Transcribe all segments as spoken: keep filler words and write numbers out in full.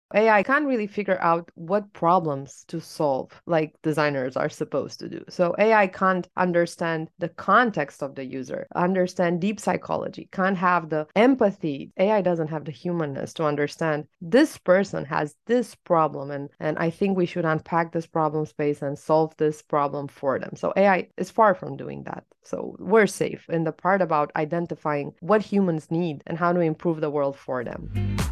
A I can't really figure out what problems to solve like designers are supposed to do. So A I can't understand the context of the user, understand deep psychology, can't have the empathy. A I doesn't have the humanness to understand this person has this problem. And, and I think we should unpack this problem space and solve this problem for them. So A I is far from doing that. So we're safe in the part about identifying what humans need and how to improve the world for them.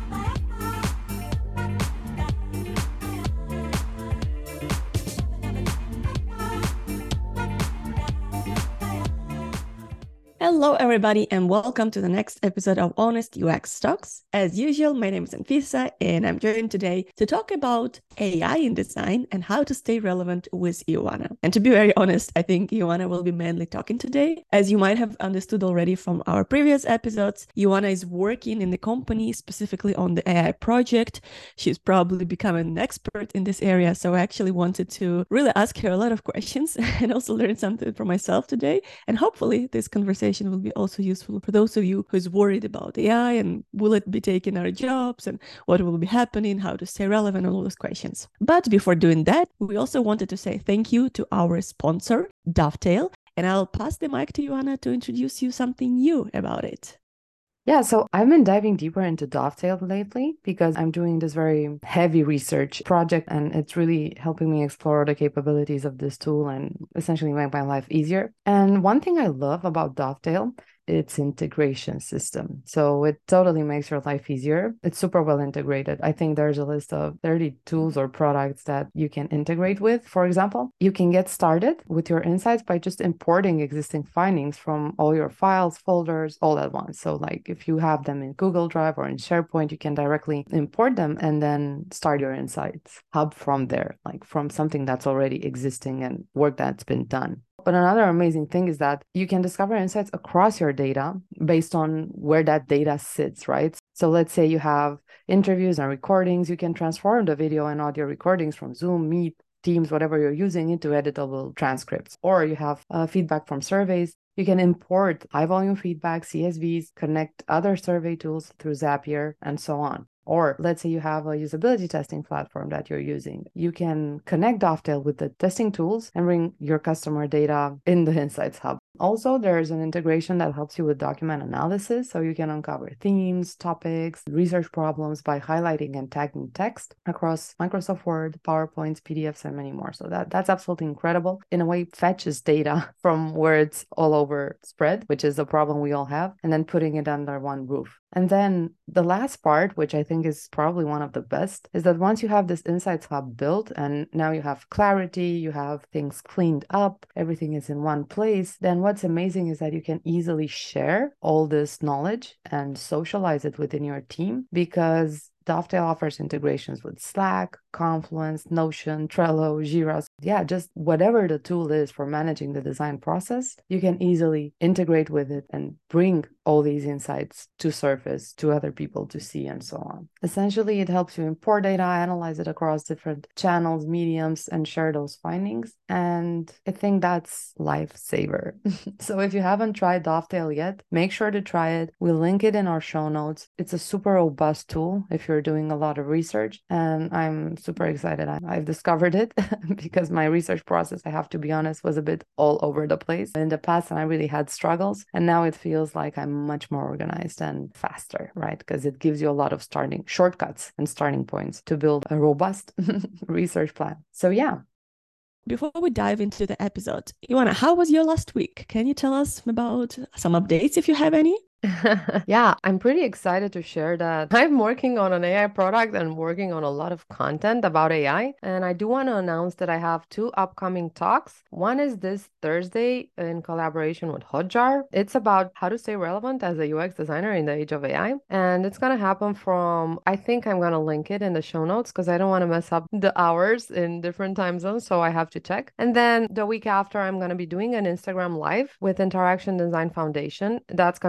Hello, everybody, and welcome to the next episode of Honest U X Talks. As usual, my name is Anfisa, and I'm joined today to talk about A I in design and how to stay relevant with Ioana. And to be very honest, I think Ioana will be mainly talking today. As you might have understood already from our previous episodes, Ioana is working in the company specifically on the A I project. She's probably become an expert in this area, so I actually wanted to really ask her a lot of questions and also learn something for myself today. And hopefully this conversation will be also useful for those of you who's worried about A I and will it be taking our jobs and what will be happening, how to stay relevant, all those questions. But before doing that, we also wanted to say thank you to our sponsor, Dovetail, and I'll pass the mic to Ioana to introduce you something new about it. Yeah, so I've been diving deeper into Dovetail lately because I'm doing this very heavy research project and it's really helping me explore the capabilities of this tool and essentially make my life easier. And one thing I love about Dovetail, its integration system. So it totally makes your life easier. It's super well integrated. I think there's a list of thirty tools or products that you can integrate with. For example, you can get started with your insights by just importing existing findings from all your files, folders, all at once. So like if you have them in Google Drive or in SharePoint, you can directly import them and then start your insights hub from there, like from something that's already existing and work that's been done. But another amazing thing is that you can discover insights across your data based on where that data sits, right? So let's say you have interviews and recordings, you can transform the video and audio recordings from Zoom, Meet, Teams, whatever you're using into editable transcripts. Or you have uh, feedback from surveys. You can import high volume feedback, C S Vs, connect other survey tools through Zapier, and so on. Or let's say you have a usability testing platform that you're using. You can connect Dovetail with the testing tools and bring your customer data in the Insights Hub. Also, there's an integration that helps you with document analysis, so you can uncover themes, topics, research problems by highlighting and tagging text across Microsoft Word, PowerPoints, P D Fs, and many more. So that, that's absolutely incredible. In a way, fetches data from where it's all over spread, which is a problem we all have, and then putting it under one roof. And then the last part, which I think is probably one of the best, is that once you have this Insights Hub built and now you have clarity, you have things cleaned up, everything is in one place, then what's amazing is that you can easily share all this knowledge and socialize it within your team because Dovetail offers integrations with Slack, Confluence, Notion, Trello, Jira. Yeah, just whatever the tool is for managing the design process, you can easily integrate with it and bring all these insights to surface to other people to see and so on. Essentially, it helps you import data, analyze it across different channels, mediums, and share those findings. And I think that's lifesaver. So if you haven't tried Dovetail yet, make sure to try it. We'll link it in our show notes. It's a super robust tool if you're doing a lot of research, and I'm super excited. I, I've discovered it because my research process, I have to be honest, was a bit all over the place in the past, and I really had struggles. And now it feels like I'm much more organized and faster, right? Because it gives you a lot of starting shortcuts and starting points to build a robust research plan. So yeah. Before we dive into the episode, Ioana, how was your last week? Can you tell us about some updates if you have any? Yeah, I'm pretty excited to share that I'm working on an A I product and working on a lot of content about A I. And I do want to announce that I have two upcoming talks. One is this Thursday in collaboration with Hotjar. It's about how to stay relevant as a U X designer in the age of A I. And it's going to happen from, I think I'm going to link it in the show notes because I don't want to mess up the hours in different time zones. So I have to check. And then the week after, I'm going to be doing an Instagram live with Interaction Design Foundation. That's going to be on May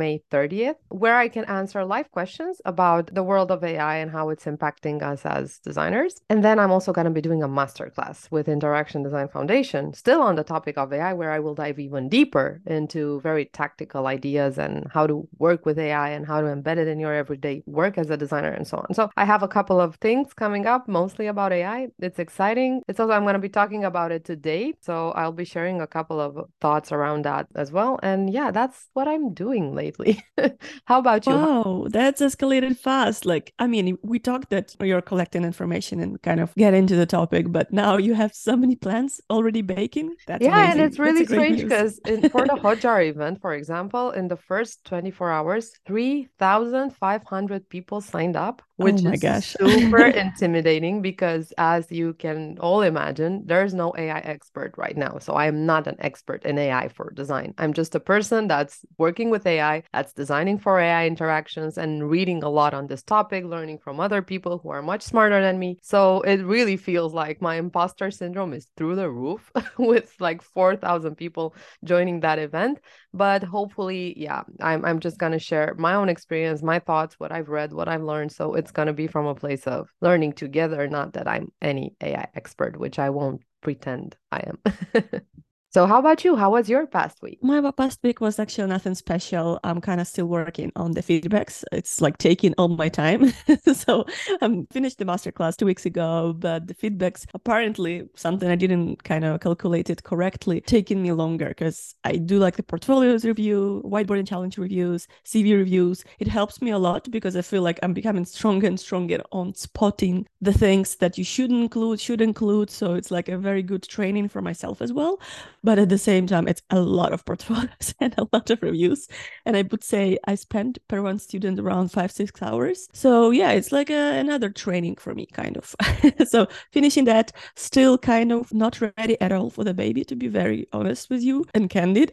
May thirtieth, where I can answer live questions about the world of A I and how it's impacting us as designers. And then I'm also going to be doing a masterclass with Interaction Design Foundation, still on the topic of A I, where I will dive even deeper into very tactical ideas and how to work with A I and how to embed it in your everyday work as a designer and so on. So I have a couple of things coming up, mostly about A I. It's exciting. It's also, I'm going to be talking about it today. So I'll be sharing a couple of thoughts around that as well. And yeah, that's what I'm doing lately. How about you? Wow, that's escalated fast. Like, I mean, we talked that you're collecting information and kind of get into the topic, but now you have so many plans already baking. That's Yeah, amazing. and it's really That's a great strange news. because for the Hotjar event, for example, in the first twenty-four hours, three thousand five hundred people signed up, Oh which my is gosh. super intimidating because, as you can all imagine, there's no A I expert right now. So I am not an expert in A I for design. I'm just a person that's working with A I, that's designing for A I interactions and reading a lot on this topic, learning from other people who are much smarter than me. So it really feels like my imposter syndrome is through the roof with like four thousand people joining that event. But hopefully, yeah, I'm, I'm just going to share my own experience, my thoughts, what I've read, what I've learned. So it's going to be from a place of learning together, not that I'm any A I expert, which I won't pretend I am. So how about you? How was your past week? My past week was actually nothing special. I'm kind of still working on the feedbacks. It's like taking all my time. So I um, finished the masterclass two weeks ago, but the feedbacks, apparently something I didn't kind of calculate it correctly, taking me longer because I do like the portfolios review, whiteboarding challenge reviews, C V reviews. It helps me a lot because I feel like I'm becoming stronger and stronger on spotting the things that you should include, should include. So it's like a very good training for myself as well. But at the same time, it's a lot of portfolios and a lot of reviews. And I would say I spend per one student around five, six hours. So yeah, it's like a, another training for me, kind of. So finishing that, still kind of not ready at all for the baby, to be very honest with you and candid.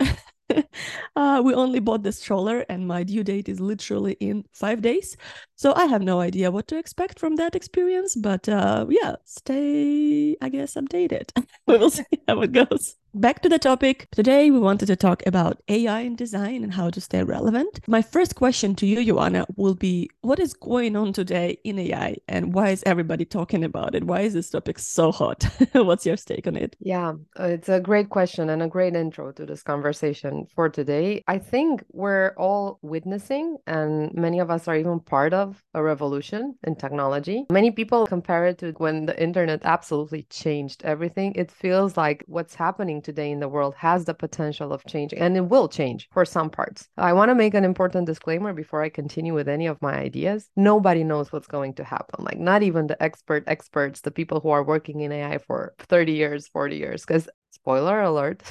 Uh, we only bought the stroller and my due date is literally in five days. So I have no idea what to expect from that experience. But uh, yeah, stay, I guess, updated. We will see how it goes. Back to the topic. Today, we wanted to talk about A I in design and how to stay relevant. My first question to you, Joanna, will be, what is going on today in A I and why is everybody talking about it? Why is this topic so hot? What's your take on it? Yeah, it's a great question and a great intro to this conversation for today. I think we're all witnessing, and many of us are even part of a revolution in technology. Many people compare it to when the internet absolutely changed everything. It feels like what's happening today in the world has the potential of changing, and it will change for some parts. I want to make an important disclaimer before I continue with any of my ideas. Nobody knows what's going to happen, like not even the expert experts, the people who are working in A I for thirty years, forty years, because spoiler alert,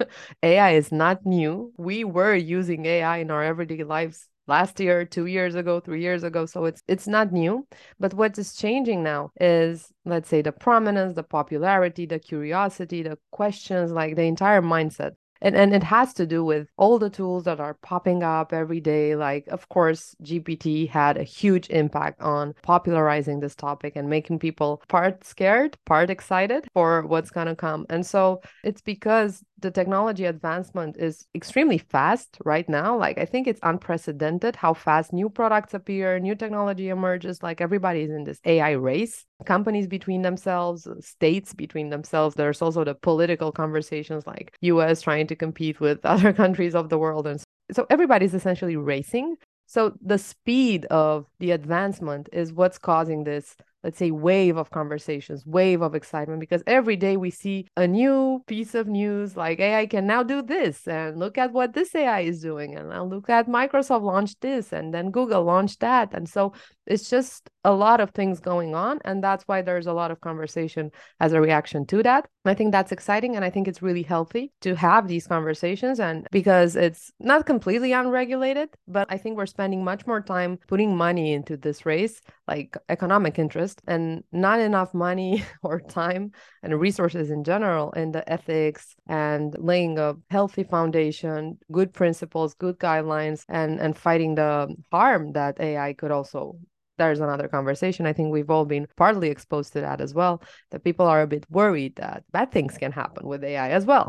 A I is not new. We were using A I in our everyday lives last year, two years ago, three years ago. So it's it's not new. But what is changing now is, let's say, the prominence, the popularity, the curiosity, the questions, like the entire mindset. And, and it has to do with all the tools that are popping up every day. Like, of course, G P T had a huge impact on popularizing this topic and making people part scared, part excited for what's going to come. And so it's because the technology advancement is extremely fast right now. Like, I think it's unprecedented how fast new products appear, new technology emerges. Like, everybody's in this A I race, companies between themselves, states between themselves. There's also the political conversations, like U S trying to compete with other countries of the world. And so everybody's essentially racing. So the speed of the advancement is what's causing this, let's say, wave of conversations, wave of excitement, because every day we see a new piece of news, like A I can now do this, and look at what this A I is doing, and now look at Microsoft launched this, and then Google launched that. And so it's just a lot of things going on, and that's why there's a lot of conversation as a reaction to that. I think that's exciting, and I think it's really healthy to have these conversations, and because it's not completely unregulated, but I think we're spending much more time putting money into this race, like economic interest, and not enough money or time and resources in general in the ethics and laying a healthy foundation, good principles, good guidelines, and and fighting the harm that A I could also. There's another conversation. I think we've all been partly exposed to that as well, that people are a bit worried that bad things can happen with A I as well.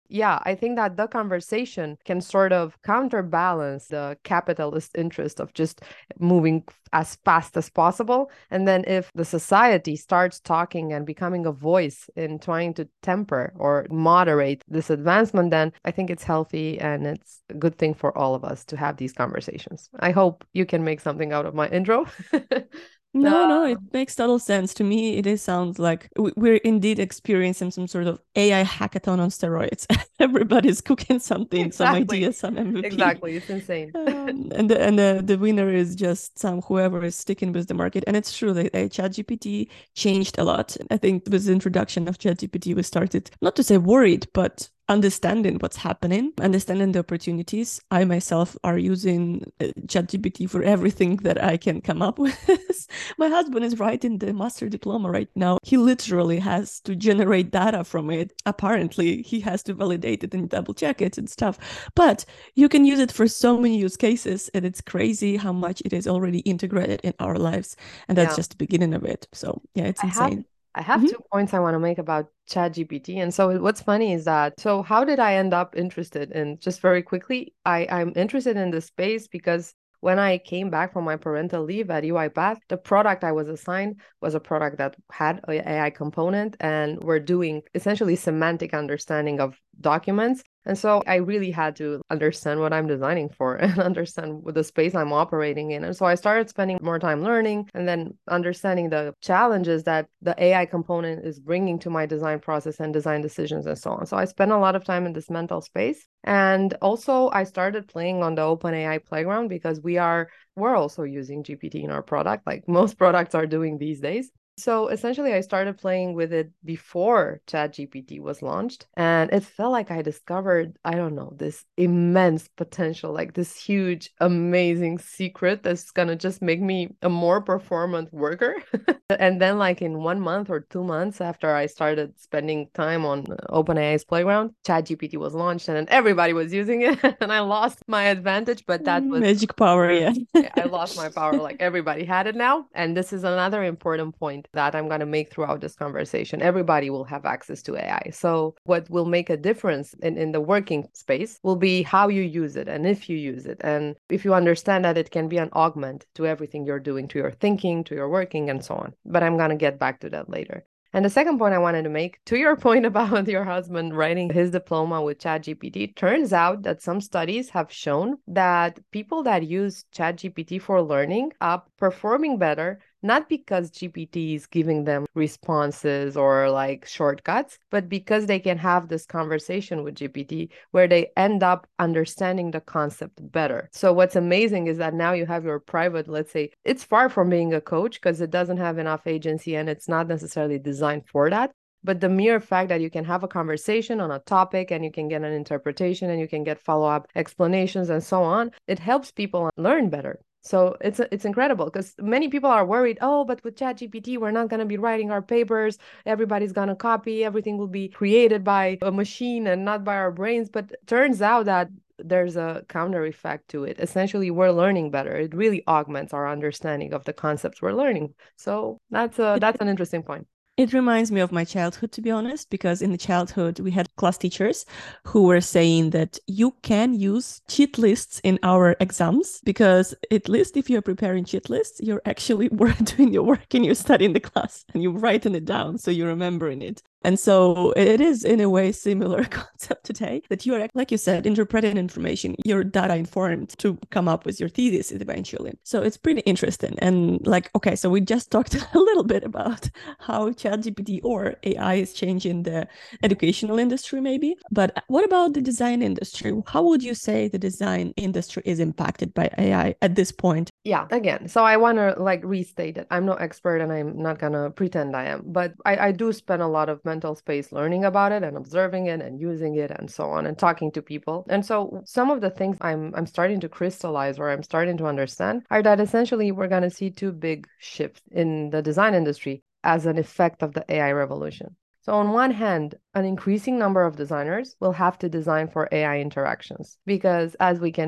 yeah, I think that the conversation can sort of counterbalance the capitalist interest of just moving as fast as possible. And then if the society starts talking and becoming a voice in trying to temper or moderate this advancement, then I think it's healthy and it's a good thing for all of us to have these conversations. I hope you can make something out of my intro. No, no, it makes total sense. To me, it is sounds like we're indeed experiencing some sort of A I hackathon on steroids. Everybody's cooking something, exactly. Some ideas, some M V P. Exactly, it's insane. um, and the, and the, the winner is just some whoever is sticking with the market. And it's true that ChatGPT changed a lot. I think with the introduction of ChatGPT, we started not to say worried, but understanding what's happening, understanding the opportunities. I myself are using uh, ChatGPT for everything that I can come up with. My husband is writing the master diploma right now. He literally has to generate data from it. Apparently, he has to validate it and double check it and stuff. But you can use it for so many use cases, and it's crazy how much it is already integrated in our lives. And that's yeah. just the beginning of it. So yeah, it's I insane. Have- I have mm-hmm. two points I want to make about ChatGPT. And so what's funny is that, so how did I end up interested in, just very quickly, I, I'm interested in this space because when I came back from my parental leave at UiPath, the product I was assigned was a product that had an A I component, and we're doing essentially semantic understanding of documents. And so I really had to understand what I'm designing for and understand the space I'm operating in. And so I started spending more time learning and then understanding the challenges that the A I component is bringing to my design process and design decisions and so on. So I spent a lot of time in this mental space. And also I started playing on the OpenAI playground because we are, we're also using G P T in our product, like most products are doing these days. So essentially, I started playing with it before ChatGPT was launched, and it felt like I discovered, I don't know, this immense potential, like this huge, amazing secret that's going to just make me a more performant worker. And then like in one month or two months after I started spending time on OpenAI's playground, ChatGPT was launched and then everybody was using it and I lost my advantage, but that was magic power. Yeah. I lost my power. Like everybody had it now. And this is another important point that I'm going to make throughout this conversation. Everybody will have access to A I. So what will make a difference in, in the working space will be how you use it and if you use it. And if you understand that it can be an augment to everything you're doing, to your thinking, to your working, and so on. But I'm going to get back to that later. And the second point I wanted to make, to your point about your husband writing his diploma with ChatGPT, turns out that some studies have shown that people that use ChatGPT for learning are performing better, not because G P T is giving them responses or like shortcuts, but because they can have this conversation with G P T where they end up understanding the concept better. So what's amazing is that now you have your private, let's say, it's far from being a coach because it doesn't have enough agency and it's not necessarily designed for that. But the mere fact that you can have a conversation on a topic and you can get an interpretation and you can get follow-up explanations and so on, it helps people learn better. So it's it's incredible because many people are worried, oh, but with ChatGPT, we're not going to be writing our papers. Everybody's going to copy. Everything will be created by a machine and not by our brains. But it turns out that there's a counter effect to it. Essentially, we're learning better. It really augments our understanding of the concepts we're learning. So that's a, that's an interesting point. It reminds me of my childhood, to be honest, because in the childhood, we had class teachers who were saying that you can use cheat lists in our exams because at least if you're preparing cheat lists, you're actually doing your work and you're studying the class and you're writing it down, so you're remembering it. And so it is in a way similar concept today that you are, like you said, interpreting information, you're data informed to come up with your thesis eventually. So it's pretty interesting. And like, okay, so we just talked a little bit about how ChatGPT or A I is changing the educational industry maybe. But what about the design industry? How would you say the design industry is impacted by A I at this point? Yeah, again, so I want to like restate it. I'm no expert and I'm not going to pretend I am, but I, I do spend a lot of mental space learning about it and observing it and using it and so on and talking to people. And so some of the things I'm I'm starting to crystallize or I'm starting to understand are that essentially we're going to see two big shifts in the design industry as an effect of the A I revolution. So on one hand, an increasing number of designers will have to design for A I interactions because as we can see,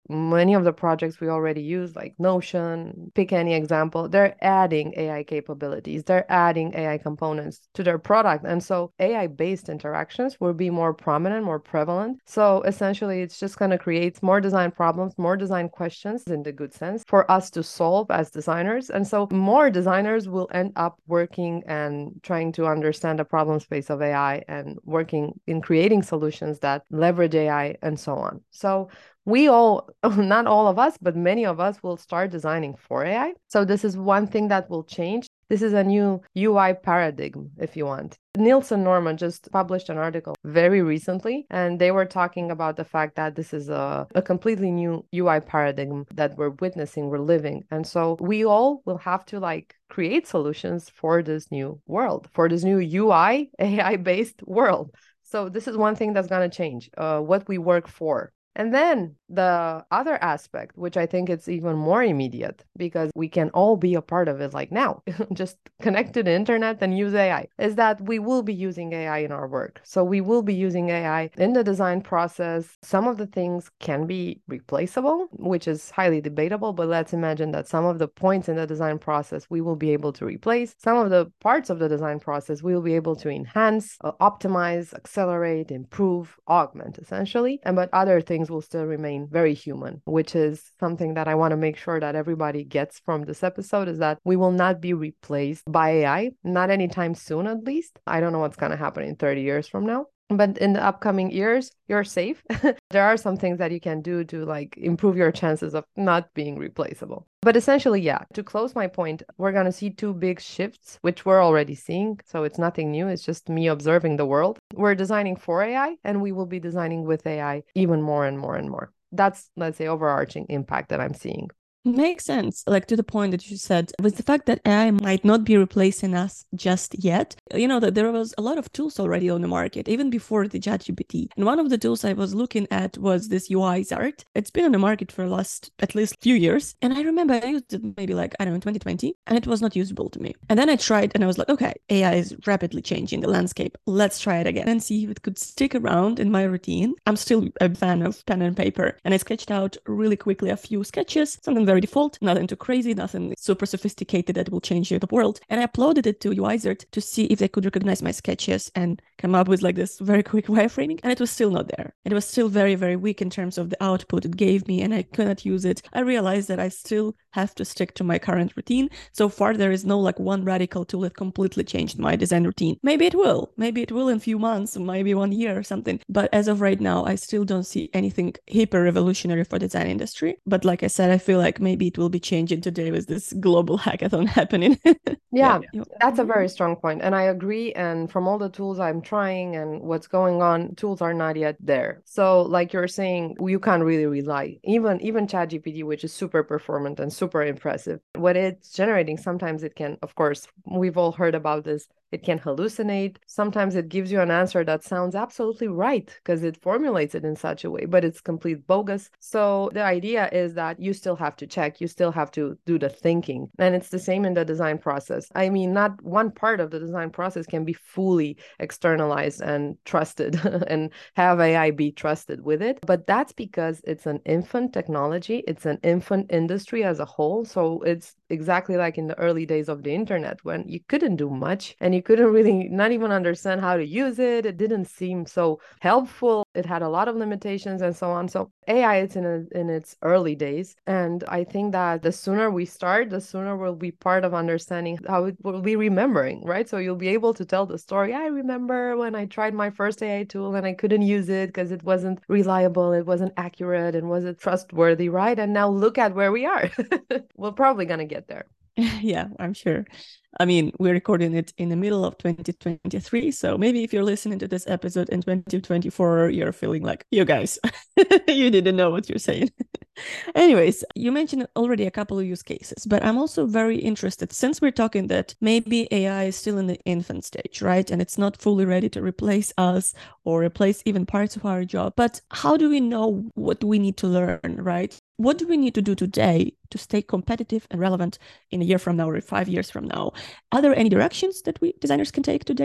many of the projects we already use, like Notion, pick any example, they're adding A I capabilities, they're adding A I components to their product. And so A I-based interactions will be more prominent, more prevalent. So essentially, it's just going to create more design problems, more design questions in the good sense for us to solve as designers. And so more designers will end up working and trying to understand the problem space of A I and working in creating solutions that leverage A I and so on. So we all, not all of us, but many of us will start designing for A I. So this is one thing that will change. This is a new U I paradigm, if you want. Nielsen Norman just published an article very recently, and they were talking about the fact that this is a, a completely new U I paradigm that we're witnessing, we're living. And so we all will have to like create solutions for this new world, for this new U I, A I-based world. So this is one thing that's going to change, uh, what we work for. And then the other aspect, which I think it's even more immediate because we can all be a part of it like now, just connect to the internet and use A I, is that we will be using A I in our work. So we will be using A I in the design process. Some of the things can be replaceable, which is highly debatable, but let's imagine that some of the points in the design process we will be able to replace. Some of the parts of the design process we will be able to enhance, uh, optimize, accelerate, improve, augment, essentially. And but other things will still remain very human, which is something that I want to make sure that everybody gets from this episode, is that we will not be replaced by A I, not anytime soon at least. I don't know what's going to happen in thirty years from now. But in the upcoming years, you're safe. There are some things that you can do to like improve your chances of not being replaceable. But essentially, yeah, to close my point, we're going to see two big shifts, which we're already seeing. So it's nothing new. It's just me observing the world. We're designing for A I, and we will be designing with A I even more and more and more. That's, let's say, overarching impact that I'm seeing. Makes sense. Like to the point that you said, with the fact that A I might not be replacing us just yet, you know, that there was a lot of tools already on the market, even before the ChatGPT. And one of the tools I was looking at was this UiZard. It's been on the market for the last at least few years. And I remember I used it maybe like, I don't know, in twenty twenty, and it was not usable to me. And then I tried and I was like, okay, A I is rapidly changing the landscape. Let's try it again and see if it could stick around in my routine. I'm still a fan of pen and paper. And I sketched out really quickly a few sketches, something very default, nothing too crazy, nothing super sophisticated that will change the world. And I uploaded it to UiZard to see if they could recognize my sketches and come up with like this very quick wireframing. And it was still not there. It was still very, very weak in terms of the output it gave me, and I couldn't use it. I realized that I still have to stick to my current routine. So far, there is no like one radical tool that completely changed my design routine. Maybe it will. Maybe it will in a few months, maybe one year or something. But as of right now, I still don't see anything hyper revolutionary for the design industry. But like I said, I feel like maybe it will be changing today with this global hackathon happening. Yeah, yeah, that's a very strong point. And I agree. And from all the tools I'm trying and what's going on, tools are not yet there. So like you're saying, you can't really rely. Even, even ChatGPT, which is super performant and super impressive, what it's generating, sometimes it can, of course, we've all heard about this, it can hallucinate. Sometimes it gives you an answer that sounds absolutely right because it formulates it in such a way, but it's complete bogus. So the idea is that you still have to check, you still have to do the thinking. And it's the same in the design process. I mean, not one part of the design process can be fully externalized and trusted and have A I be trusted with it. But that's because it's an infant technology. It's an infant industry as a whole. So it's exactly like in the early days of the internet when you couldn't do much and you couldn't really not even understand how to use it. It didn't seem so helpful. It had a lot of limitations and so on. So A I, it's in, a, in its early days. And I think that the sooner we start, the sooner we'll be part of understanding how it will be remembering, right? So you'll be able to tell the story. I remember when I tried my first A I tool and I couldn't use it because it wasn't reliable, it wasn't accurate, and wasn't trustworthy, right? And now look at where we are. We're probably going to get there. Yeah, I'm sure. I mean, we're recording it in the middle of twenty twenty-three. So maybe if you're listening to this episode in twenty twenty-four, you're feeling like, you guys, you didn't know what you're saying. Anyways, you mentioned already a couple of use cases, but I'm also very interested, since we're talking that maybe A I is still in the infant stage, right? And it's not fully ready to replace us or replace even parts of our job. But how do we know what we need to learn, right? What do we need to do today to stay competitive and relevant in a year from now or five years from now? Are there any directions that we designers can take today?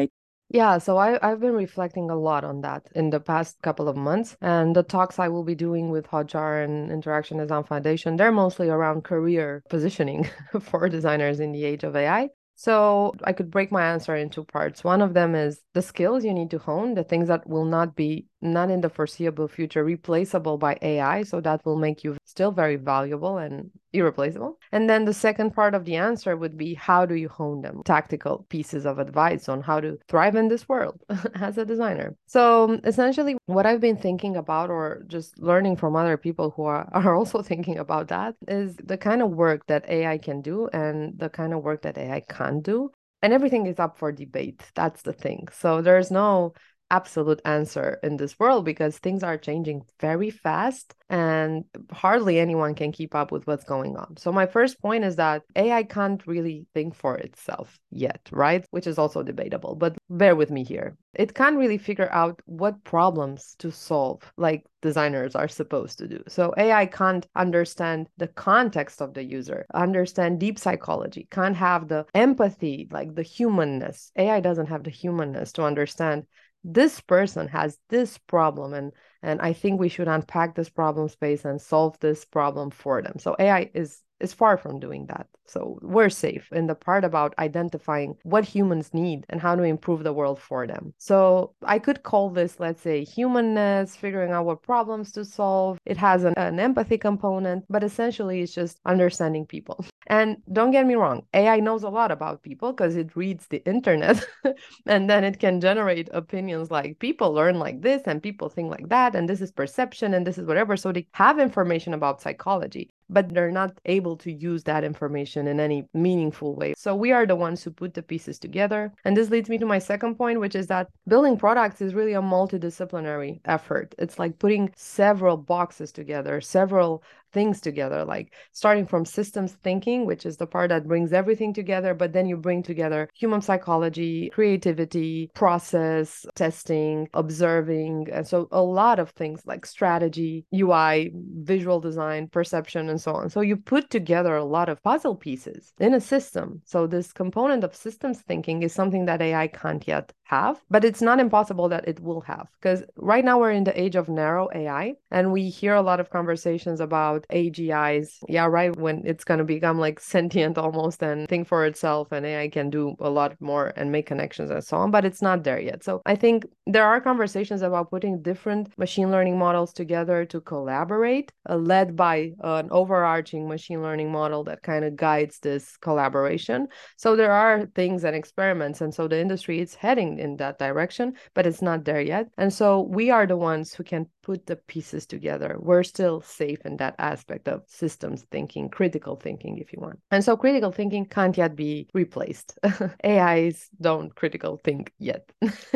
Yeah, so I, I've been reflecting a lot on that in the past couple of months. And the talks I will be doing with Hotjar and Interaction Design Foundation, they're mostly around career positioning for designers in the age of A I. So I could break my answer in two parts. One of them is the skills you need to hone, the things that will not be, not in the foreseeable future, replaceable by A I. So that will make you still very valuable and irreplaceable. And then the second part of the answer would be, how do you hone them? Tactical pieces of advice on how to thrive in this world as a designer. So essentially, what I've been thinking about, or just learning from other people who are, are also thinking about that, is the kind of work that A I can do and the kind of work that A I can't do. And everything is up for debate. That's the thing. So there's no absolute answer in this world because things are changing very fast and hardly anyone can keep up with what's going on. So my first point is that A I can't really think for itself yet, right? Which is also debatable, but bear with me here. It can't really figure out what problems to solve like designers are supposed to do. So A I can't understand the context of the user, understand deep psychology, can't have the empathy, like the humanness. A I doesn't have the humanness to understand this person has this problem, and and I think we should unpack this problem space and solve this problem for them. So A I is is far from doing that. So we're safe in the part about identifying what humans need and how to improve the world for them. So I could call this, let's say, humanness, figuring out what problems to solve. It has an, an empathy component, but essentially it's just understanding people. And don't get me wrong, A I knows a lot about people because it reads the internet and then it can generate opinions like people learn like this and people think like that, and this is perception and this is whatever. So they have information about psychology, but they're not able to use that information in any meaningful way. So we are the ones who put the pieces together. And this leads me to my second point, which is that building products is really a multidisciplinary effort. It's like putting several boxes together, several things together, like starting from systems thinking, which is the part that brings everything together, but then you bring together human psychology, creativity, process, testing, observing. And so a lot of things like strategy, U I, visual design, perception, and so on. So you put together a lot of puzzle pieces in a system. So this component of systems thinking is something that A I can't yet have, but it's not impossible that it will have, because right now we're in the age of narrow A I, and we hear a lot of conversations about A G Is. Yeah, right, when it's going to become like sentient almost and think for itself, and A I can do a lot more and make connections and so on, but it's not there yet. So I think there are conversations about putting different machine learning models together to collaborate, uh, led by uh, an overarching machine learning model that kind of guides this collaboration. So there are things and experiments, and so the industry is heading in that direction, but it's not there yet. And so we are the ones who can put the pieces together. We're still safe in that aspect of systems thinking, critical thinking, if you want. And so critical thinking can't yet be replaced. A Is don't critical think yet,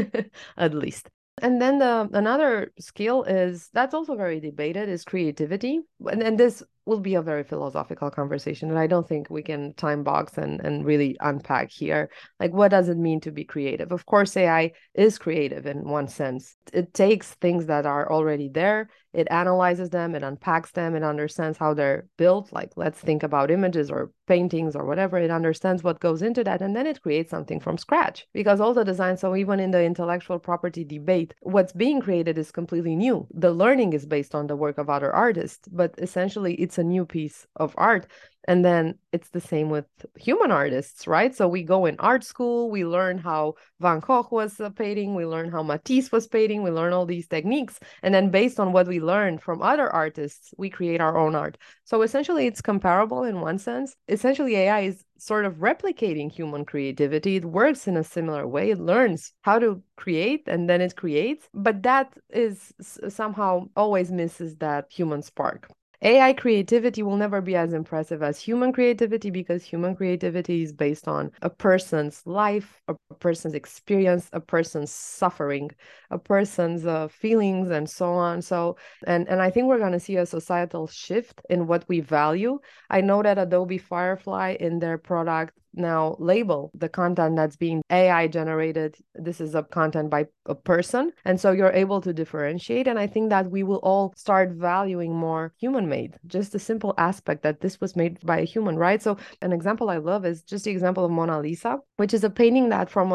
at least. And then the another skill is that's also very debated is creativity. And, and this will be a very philosophical conversation that I don't think we can time box and, and really unpack here. Like, what does it mean to be creative? Of course, A I is creative in one sense. It takes things that are already there, it analyzes them, it unpacks them, it understands how they're built. Like, let's think about images or paintings or whatever. It understands what goes into that, and then it creates something from scratch. Because all the design, so even in the intellectual property debate, what's being created is completely new. The learning is based on the work of other artists, but essentially it's a new piece of art. And then it's the same with human artists, right? So we go in art school, we learn how Van Gogh was uh, painting, we learn how Matisse was painting, we learn all these techniques. And then based on what we learn from other artists, we create our own art. So essentially it's comparable in one sense. Essentially A I is sort of replicating human creativity. It works in a similar way. It learns how to create and then it creates, but that is somehow always misses that human spark. A I creativity will never be as impressive as human creativity because human creativity is based on a person's life, a person's experience, a person's suffering, a person's uh, feelings, and so on. So, and, and I think we're going to see a societal shift in what we value. I know that Adobe Firefly in their product now label the content that's being A I generated. This is a content by a person. And so you're able to differentiate. And I think that we will all start valuing more human made, just the simple aspect that this was made by a human, right? So an example I love is just the example of Mona Lisa, which is a painting that from a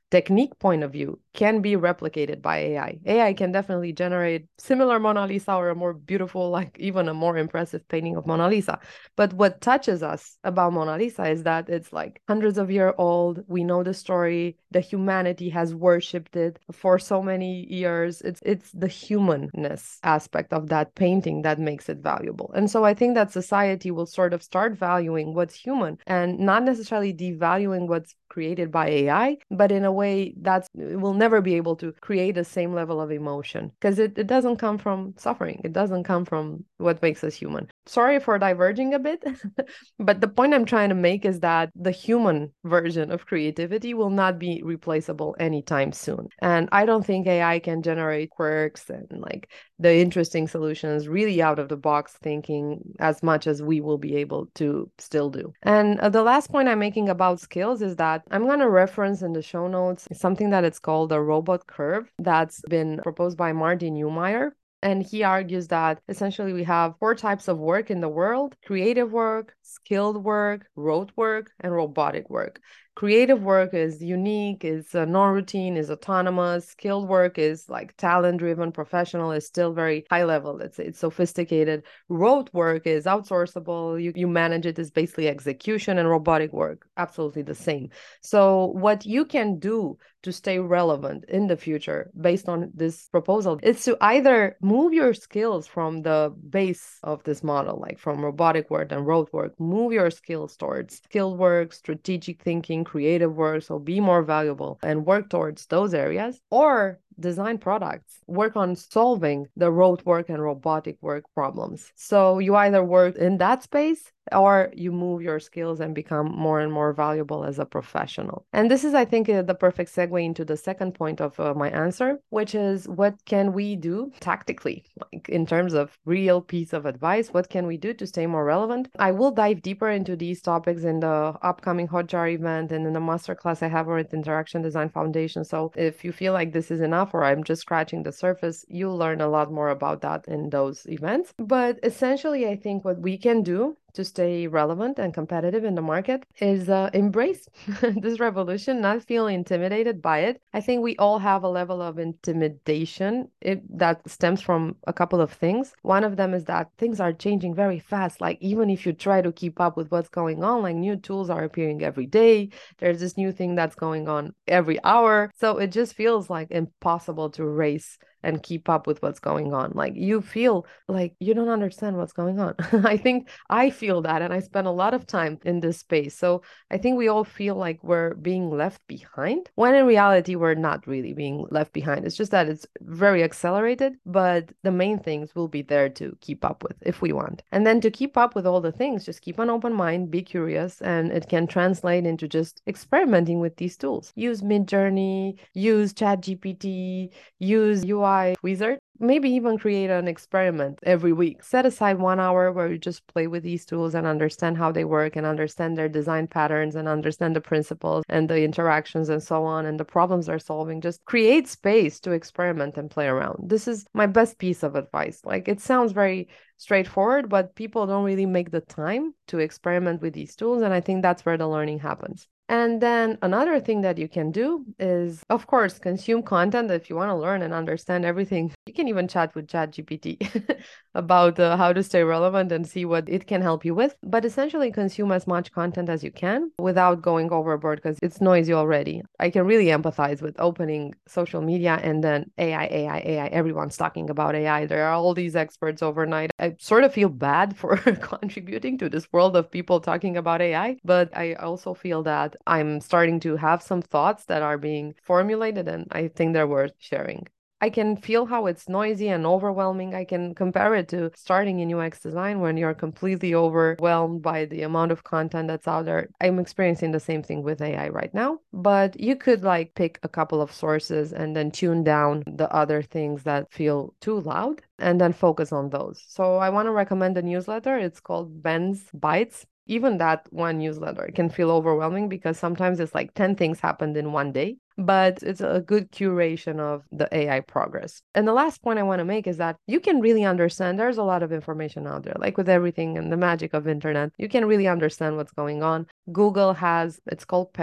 technique point of view can be replicated by A I. A I can definitely generate similar Mona Lisa or a more beautiful, like even a more impressive painting of Mona Lisa. But what touches us about Mona Lisa is that it's like hundreds of years old. We know the story. The humanity has worshipped it for so many years. It's it's the humanness aspect of that painting that makes it valuable. And so I think that society will sort of start valuing what's human and not necessarily devaluing what's created by A I, but in a way that's it will never be able to create the same level of emotion because it, it doesn't come from suffering. It doesn't come from what makes us human. Sorry for diverging a bit, but the point I'm trying to make is that the human version of creativity will not be replaceable anytime soon. And I don't think A I can generate quirks and like the interesting solutions really out of the box thinking as much as we will be able to still do. And uh, the last point I'm making about skills is that I'm going to reference in the show notes something that it's called the robot curve that's been proposed by Marty Neumeier. And he argues that essentially we have four types of work in the world: creative work, skilled work, rote work, and robotic work. Creative work is unique, is uh, non-routine, is autonomous. Skilled work is like talent-driven, professional, is still very high level. It's it's sophisticated. Rote work is outsourceable. You, you manage it, is basically execution, and robotic work, absolutely the same. So what you can do to stay relevant in the future based on this proposal is to either move your skills from the base of this model, like from robotic work and rote work, move your skills towards skilled work, strategic thinking, creative work, so be more valuable and work towards those areas, or design products, work on solving the rote work and robotic work problems. So you either work in that space or you move your skills and become more and more valuable as a professional. And this is, I think, uh, the perfect segue into the second point of uh, my answer, which is what can we do tactically, like in terms of real piece of advice, what can we do to stay more relevant? I will dive deeper into these topics in the upcoming Hotjar event and in the masterclass I have with Interaction Design Foundation. So if you feel like this is enough or I'm just scratching the surface, you'll learn a lot more about that in those events. But essentially, I think what we can do to stay relevant and competitive in the market is uh, embrace this revolution, not feel intimidated by it. I think we all have a level of intimidation it, that stems from a couple of things. One of them is that things are changing very fast. Like even if you try to keep up with what's going on, like new tools are appearing every day. There's this new thing that's going on every hour. So it just feels like impossible to race and keep up with what's going on. Like you feel like you don't understand what's going on. I think I feel that, and I spend a lot of time in this space. So I think we all feel like we're being left behind, when in reality, we're not really being left behind. It's just that it's very accelerated, but the main things will be there to keep up with if we want. And then to keep up with all the things, just keep an open mind, be curious, and it can translate into just experimenting with these tools. Use Midjourney, use ChatGPT, use U I Wizard, maybe even create an experiment every week. Set aside one hour where you just play with these tools and understand how they work and understand their design patterns and understand the principles and the interactions and so on and the problems they're solving. Just create space to experiment and play around. This is my best piece of advice. Like it sounds very straightforward, but people don't really make the time to experiment with these tools. And I think that's where the learning happens. And then another thing that you can do is, of course, consume content. If you want to learn and understand everything, you can even chat with ChatGPT about uh, how to stay relevant and see what it can help you with. But essentially consume as much content as you can without going overboard because it's noisy already. I can really empathize with opening social media and then A I, A I, A I. Everyone's talking about A I. There are all these experts overnight. I sort of feel bad for contributing to this world of people talking about A I, but I also feel that I'm starting to have some thoughts that are being formulated and I think they're worth sharing. I can feel how it's noisy and overwhelming. I can compare it to starting in U X design when you're completely overwhelmed by the amount of content that's out there. I'm experiencing the same thing with A I right now, but you could like pick a couple of sources and then tune down the other things that feel too loud and then focus on those. So I want to recommend a newsletter. It's called Ben's Bites. Even that one newsletter can feel overwhelming because sometimes it's like ten things happened in one day, but it's a good curation of the A I progress. And the last point I want to make is that you can really understand there's a lot of information out there, like with everything and the magic of internet. You can really understand what's going on. Google has, it's called PAIR,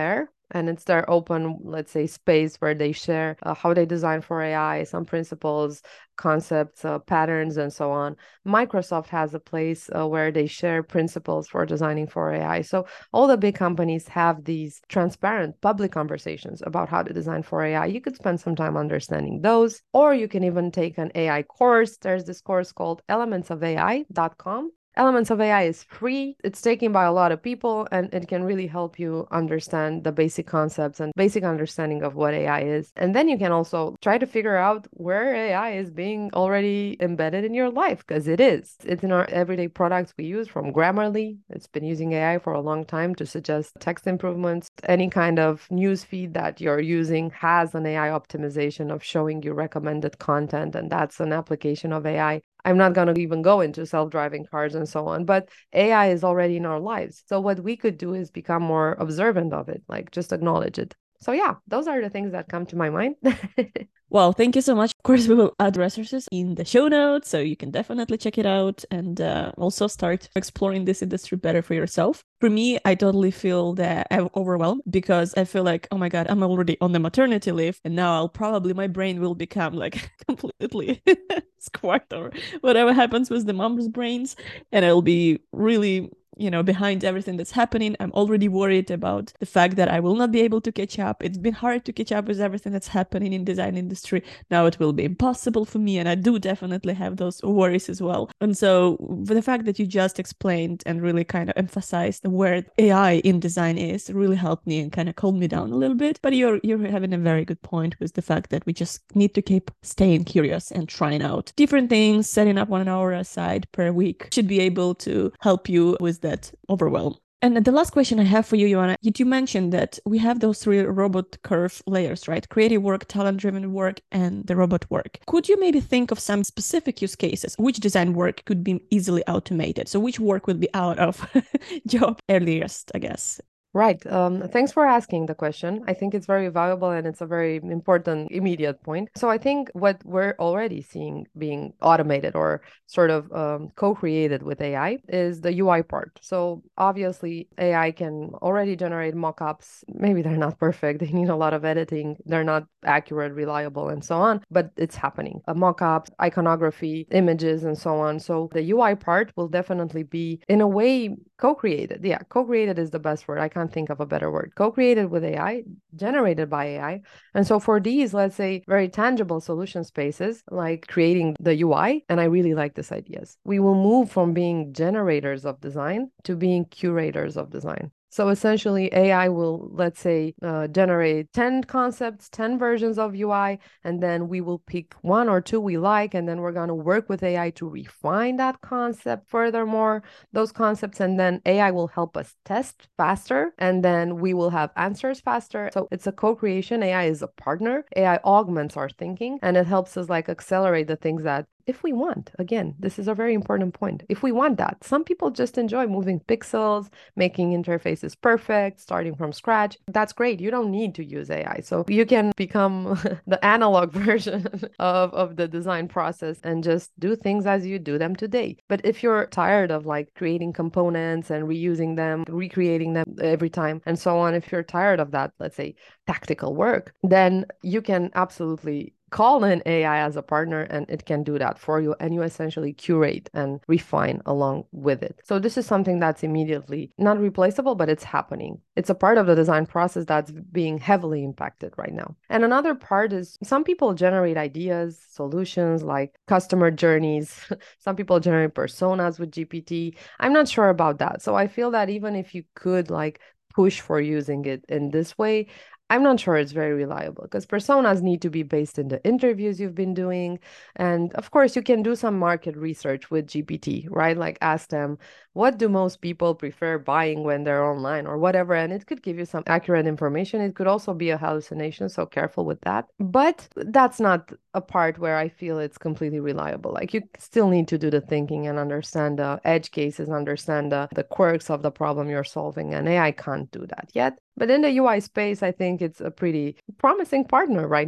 And it's their open, let's say, space where they share uh, how they design for A I, some principles, concepts, uh, patterns, and so on. Microsoft has a place uh, where they share principles for designing for A I. So all the big companies have these transparent public conversations about how to design for A I. You could spend some time understanding those, or you can even take an A I course. There's this course called elements of A I dot com. Elements of A I is free. It's taken by a lot of people, and it can really help you understand the basic concepts and basic understanding of what A I is. And then you can also try to figure out where A I is being already embedded in your life, because it is. It's in our everyday products we use, from Grammarly. It's been using A I for a long time to suggest text improvements. Any kind of news feed that you're using has an A I optimization of showing you recommended content, and that's an application of A I. I'm not going to even go into self-driving cars and so on, but A I is already in our lives. So what we could do is become more observant of it, like just acknowledge it. So yeah, those are the things that come to my mind. Well, thank you so much. Of course, we will add resources in the show notes, so you can definitely check it out and uh, also start exploring this industry better for yourself. For me, I totally feel that I'm overwhelmed because I feel like, oh my God, I'm already on the maternity leave, and now I'll probably, my brain will become like completely squat or whatever happens with the mom's brains, and I'll be really, you know, behind everything that's happening. I'm already worried about the fact that I will not be able to catch up. It's been hard to catch up with everything that's happening in design industry. Now it will be impossible for me. And I do definitely have those worries as well. And so the fact that you just explained and really kind of emphasized where A I in design is really helped me and kind of calmed me down a little bit. But you're you're having a very good point with the fact that we just need to keep staying curious and trying out different things. Setting up one hour aside per week should be able to help you with that overwhelm. And the last question I have for you, Joanna, you, you mentioned that we have those three robot curve layers, right? Creative work, talent-driven work, and the robot work. Could you maybe think of some specific use cases? Which design work could be easily automated? So which work would be out of job earliest, I guess? Right. Um, thanks for asking the question. I think it's very valuable and it's a very important immediate point. So I think what we're already seeing being automated or sort of um, co-created with A I is the U I part. So obviously A I can already generate mock-ups. Maybe they're not perfect. They need a lot of editing. They're not accurate, reliable, and so on, but it's happening. Uh, mock-ups, iconography, images, and so on. So the U I part will definitely be, in a way, co-created. Yeah, co-created is the best word. I can't think of a better word. Co-created with A I, generated by A I. And so for these, let's say, very tangible solution spaces, like creating the U I, and I really like this ideas, we will move from being generators of design to being curators of design. So essentially, A I will, let's say, uh, generate ten concepts, ten versions of U I, and then we will pick one or two we like, and then we're going to work with A I to refine that concept furthermore, those concepts, and then A I will help us test faster, and then we will have answers faster. So it's a co-creation. A I is a partner. A I augments our thinking, and it helps us like accelerate the things that if we want. Again, this is a very important point. If we want that, some people just enjoy moving pixels, making interfaces perfect, starting from scratch. That's great. You don't need to use A I. So you can become the analog version of, of the design process and just do things as you do them today. But if you're tired of like creating components and reusing them, recreating them every time and so on, if you're tired of that, let's say tactical work, then you can absolutely call in A I as a partner, and it can do that for you, and you essentially curate and refine along with it. So this is something that's immediately not replaceable, but it's happening. It's a part of the design process that's being heavily impacted right now. And another part is some people generate ideas, solutions like customer journeys. Some people generate personas with G P T. I'm not sure about that. So I feel that even if you could like push for using it in this way, I'm not sure it's very reliable because personas need to be based in the interviews you've been doing. And of course, you can do some market research with G P T, right? Like ask them, what do most people prefer buying when they're online or whatever? And it could give you some accurate information. It could also be a hallucination, so careful with that. But that's not a part where I feel it's completely reliable. Like you still need to do the thinking and understand the edge cases, understand the, the quirks of the problem you're solving. And A I can't do that yet. But in the U I space, I think it's a pretty promising partner right now.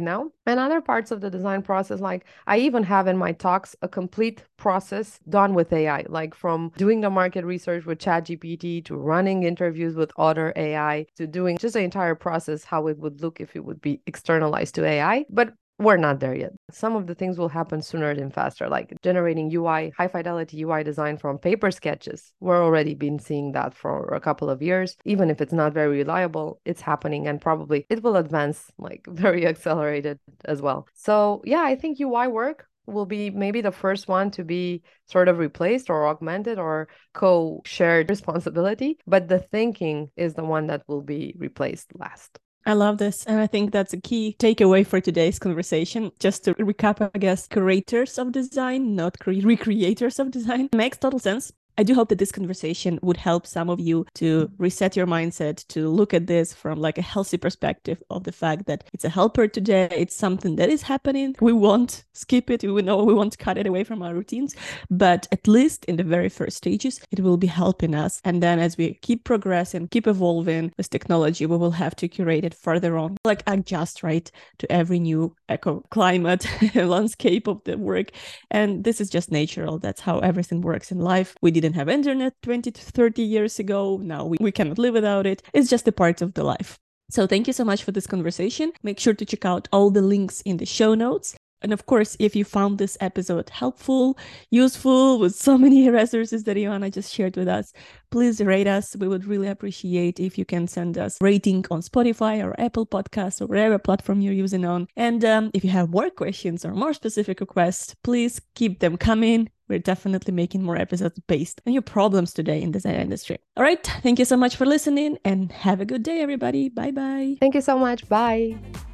And other parts of the design process, like I even have in my talks a complete process done with A I, like from doing the market research with ChatGPT to running interviews with other A I to doing just the entire process, how it would look if it would be externalized to A I. But we're not there yet. Some of the things will happen sooner than faster, like generating U I, high fidelity U I design from paper sketches. We're already been seeing that for a couple of years. Even if it's not very reliable, it's happening, and probably it will advance like very accelerated as well. So yeah, I think U I work will be maybe the first one to be sort of replaced or augmented or co-shared responsibility. But the thinking is the one that will be replaced last. I love this. And I think that's a key takeaway for today's conversation. Just to recap, I guess, curators of design, not cre- recreators of design. Makes total sense. I do hope that this conversation would help some of you to reset your mindset, to look at this from like a healthy perspective of the fact that it's a helper today. It's something that is happening. We won't skip it. We know we won't cut it away from our routines, but at least in the very first stages, it will be helping us. And then as we keep progressing, keep evolving with technology, we will have to curate it further on, like adjust, right, to every new eco climate landscape of the work. And this is just natural. That's how everything works in life. We didn't have internet twenty to thirty years ago. Now we, we cannot live without it. It's just a part of the life. So thank you so much for this conversation. Make sure to check out all the links in the show notes. And of course, if you found this episode helpful, useful, with so many resources that Ioana just shared with us, please rate us. We would really appreciate if you can send us rating on Spotify or Apple Podcasts or whatever platform you're using on. And um, if you have more questions or more specific requests, please keep them coming. We're definitely making more episodes based on your problems today in the design industry. All right. Thank you so much for listening and have a good day, everybody. Bye-bye. Thank you so much. Bye.